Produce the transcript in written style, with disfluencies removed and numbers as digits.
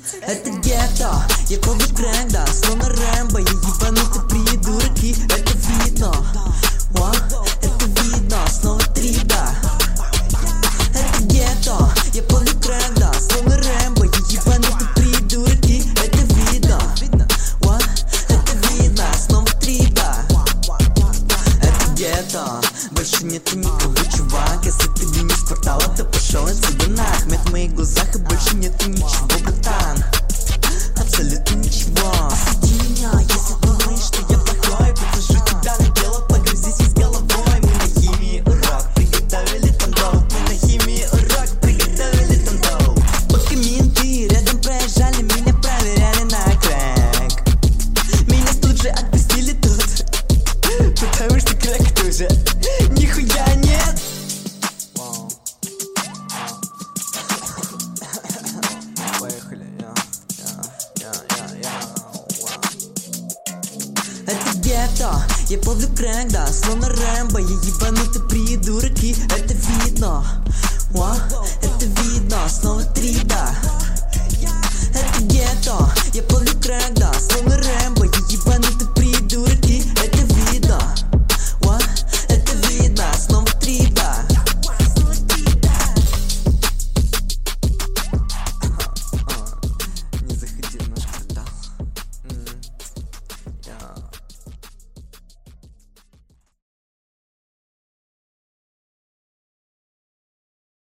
Это гетто, я полный крэнк, да, словно Рэмбо. Я ебанутый придурки, это видно. Это видно, снова 3, да. Это гетто, я полный крэнк, да, словно Рэмбо. Я ебанутый придурки, это видно. Это видно, снова 3, да. Это гетто, больше нету никого, чувак. Если ты не с квартала, то пошел отсюда нахмет. В моих глазах и больше нету ничего, братан. Абсолютно ничего. Осуди меня, если думаешь, что я плохой. Посажу тебя на дело, погрузись с головой. Мы на химии урок приготовили тандоп. Мы на химии урок приготовили тандоп. Пока менты рядом проезжали, меня проверяли на крэк. Меня тут же отпустили тут, потому что крэк тоже нихуя нет. Поехали, Это гетто, я полный крэнк, да, словно Рэмбо. Я ебанутый придурки, это видно. Это видно, снова 3, да.